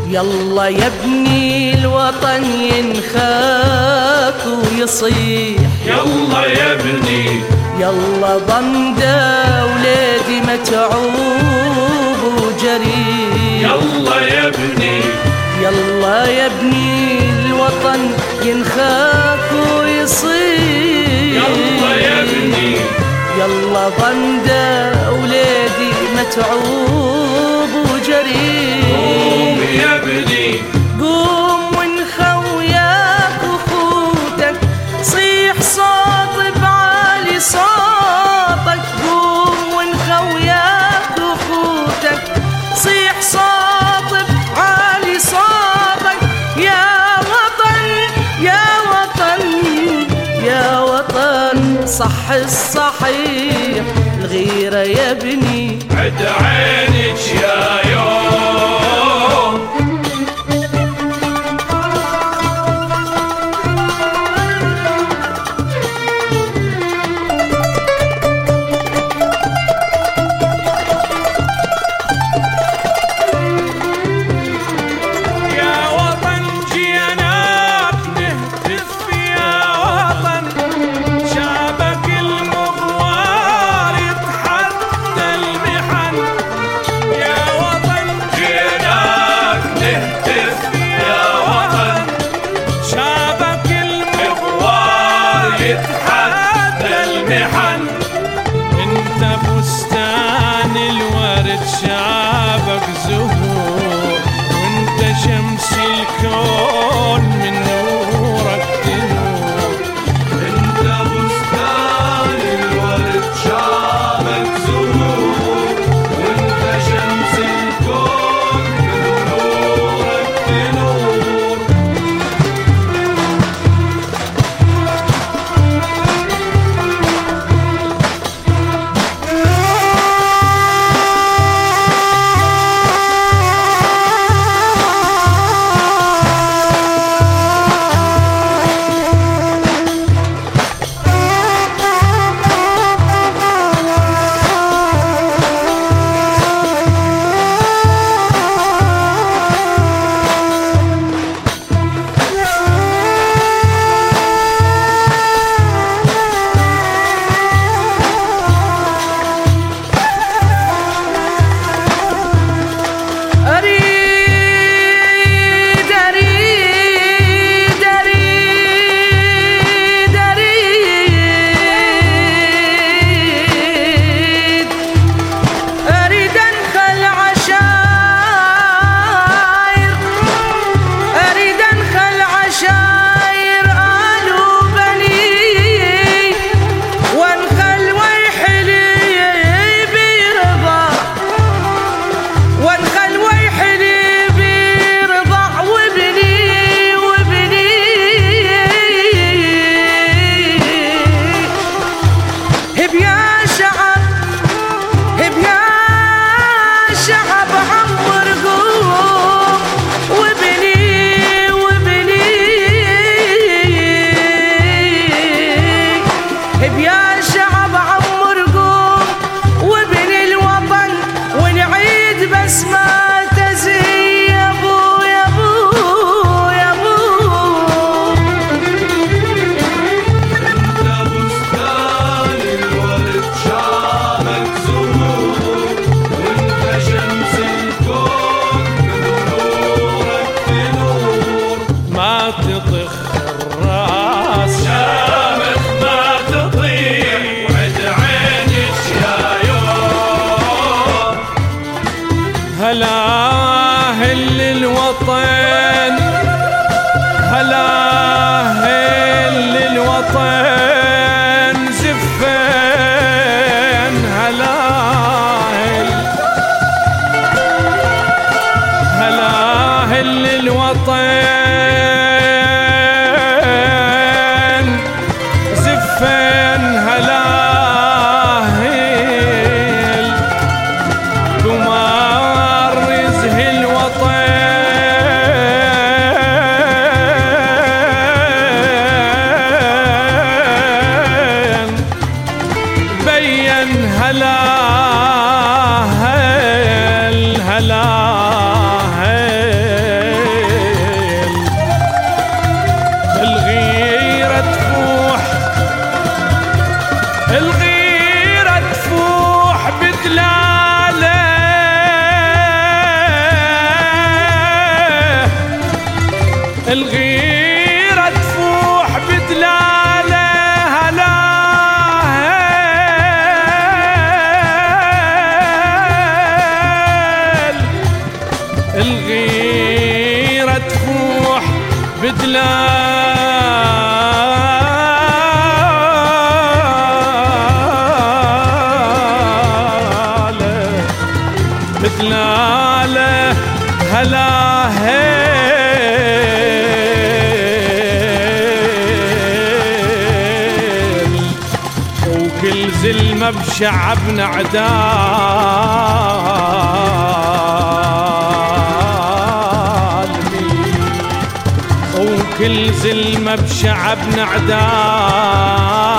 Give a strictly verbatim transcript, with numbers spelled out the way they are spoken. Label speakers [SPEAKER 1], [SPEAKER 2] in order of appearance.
[SPEAKER 1] يلا يا ابني الوطن ينخاف ويصيح،
[SPEAKER 2] يلا يا ابني
[SPEAKER 1] يلا ضمده ولادي متعوب وجريح،
[SPEAKER 2] يلا يا ابني
[SPEAKER 1] يلا يا ابني الوطن ينخاف ويصيح،
[SPEAKER 2] يلا يا ابني
[SPEAKER 1] يلا ضمده ولادي متعوب وجريح.
[SPEAKER 2] قوم يا ابني
[SPEAKER 1] قوم وانخى وياك وخوتك، صيح صوت بعالي صوتك، قوم وانخى وياك وخوتك، صيح صوت بعالي صوتك، يا وطن يا وطن يا وطن صح الصحيح، الغيرة يا ابني
[SPEAKER 2] عد عينك يا يوم.
[SPEAKER 3] انت بستان الورد شعبك زهور، وانت شمس الكون من نورك تنور،
[SPEAKER 2] انت بستان الورد شعبك زهور، وانت شمس الكون من نورك تنور.
[SPEAKER 3] هلا هل الوطن، هلا هل الوطن زفين، هلا هل هلا هل الوطن زفين، هلا هل قمر رزه الوطن بين، هلا هل هلا هل الغيرة تفوح بدلاله هلاهل، الغيرة تفوح بدلاله بدلاله هلاهل، وكل زلمة بشعبنا عدال، وكل زلمة بشعبنا عدال.